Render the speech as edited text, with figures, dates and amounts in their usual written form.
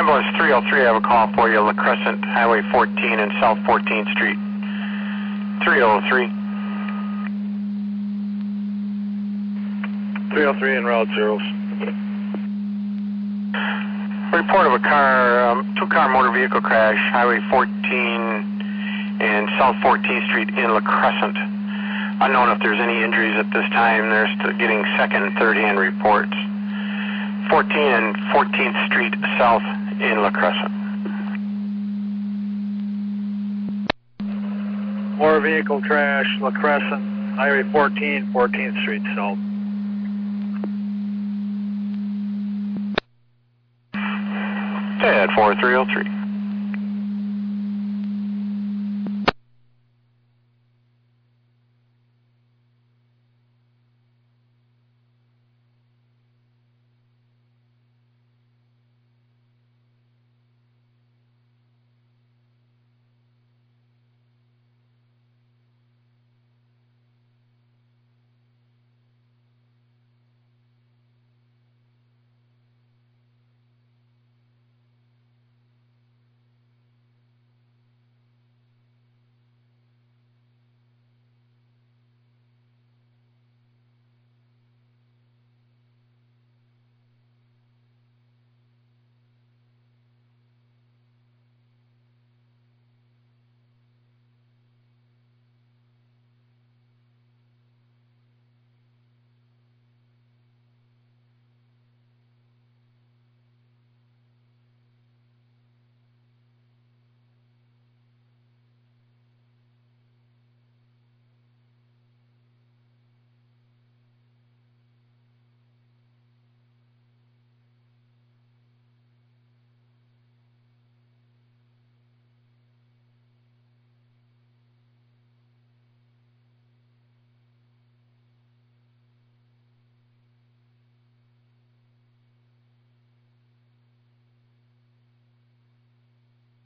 Ambulance 303, I have a call for you, La Crescent, Highway 14 and South 14th Street. 303. 303 en route, zeros. Report of a two-car motor vehicle crash, Highway 14 and South 14th Street in La Crescent. Unknown if there's any injuries at this time. They're still getting second and third-hand reports. 14 and 14th Street South in La Crescent. Motor vehicle crash, La Crescent, Highway 14, 14th Street South. Ted 4303.